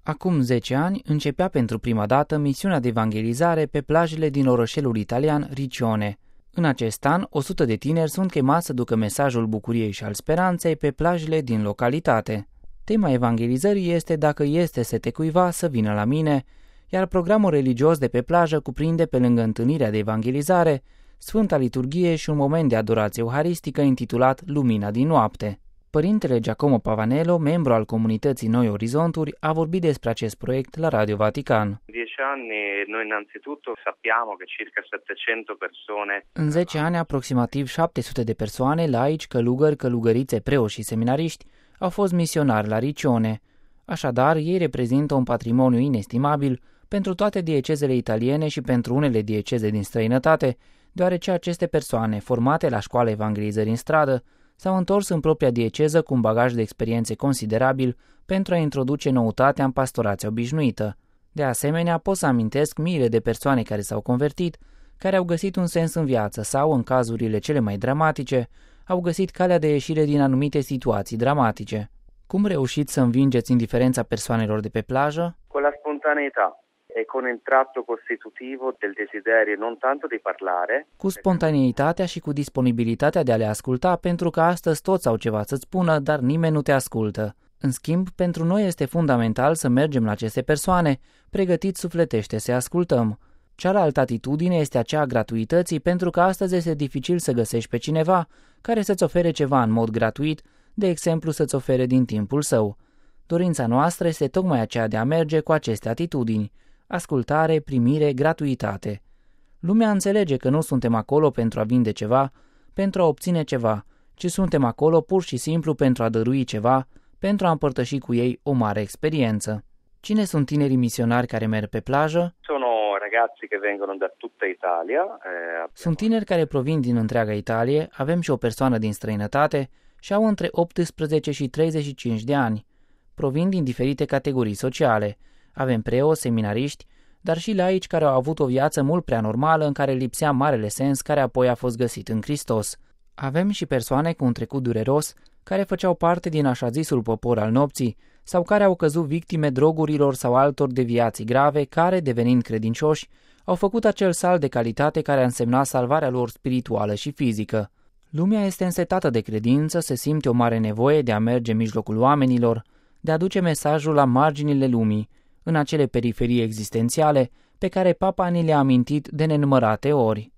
Acum 10 ani începea pentru prima dată misiunea de evangelizare pe plajele din orășelul italian Riccione. În acest an, 100 de tineri sunt chemați să ducă mesajul bucuriei și al speranței pe plajele din localitate. Tema evangelizării este Dacă este sete cuiva, să vină la mine, iar programul religios de pe plajă cuprinde, pe lângă întâlnirea de evangelizare, Sfânta Liturghie și un moment de adorație euharistică intitulat Lumina din noapte. Părintele Giacomo Pavanello, membru al comunității Noi Orizonturi, a vorbit despre acest proiect la Radio Vatican. 10 anni noi innanzitutto sappiamo che circa 700 persone. În 10 ani, aproximativ 700 de persoane, laici, călugări, călugărițe, preoți și seminariști, au fost misionari la Riccione. Așadar, ei reprezintă un patrimoniu inestimabil pentru toate diecezele italiene și pentru unele dieceze din străinătate, deoarece aceste persoane, formate la școala evangelizării în stradă, s-au întors în propria dieceză cu un bagaj de experiențe considerabil pentru a introduce noutatea în pastorația obișnuită. De asemenea, pot să amintesc miile de persoane care s-au convertit, care au găsit un sens în viață sau, în cazurile cele mai dramatice, au găsit calea de ieșire din anumite situații dramatice. Cum reușiți să învingeți indiferența persoanelor de pe plajă? Con la spontaneità e con il tratto costitutivo del desiderio non tanto di parlare. Cu spontaneitatea și cu disponibilitatea de a le asculta, pentru că astăzi toți au ceva să-ți spună, dar nimeni nu te ascultă. În schimb, pentru noi este fundamental să mergem la aceste persoane, pregătiți sufletește să ascultăm. Cealaltă atitudine este aceea a gratuității, pentru că astăzi este dificil să găsești pe cineva care să-ți ofere ceva în mod gratuit, de exemplu să-ți ofere din timpul său. Dorința noastră este tocmai aceea de a merge cu aceste atitudini: ascultare, primire, gratuitate. Lumea înțelege că nu suntem acolo pentru a vinde ceva, pentru a obține ceva, ci suntem acolo pur și simplu pentru a dărui ceva, pentru a împărtăși cu ei o mare experiență. Cine sunt tinerii misionari care merg pe plajă? Sono ragazzi che vengono da tutta Italia. Sunt tineri care provin din întreaga Italie, avem și o persoană din străinătate și au între 18 și 35 de ani. Provin din diferite categorii sociale. Avem preoți, seminariști, dar și laici care au avut o viață mult prea normală în care lipsea marele sens care apoi a fost găsit în Hristos. Avem și persoane cu un trecut dureros care făceau parte din așa zisul popor al nopții sau care au căzut victime drogurilor sau altor deviații grave care, devenind credincioși, au făcut acel salt de calitate care a însemnat salvarea lor spirituală și fizică. Lumea este însetată de credință, se simte o mare nevoie de a merge în mijlocul oamenilor, de a duce mesajul la marginile lumii, în acele periferii existențiale pe care Papa ni le-a amintit de nenumărate ori.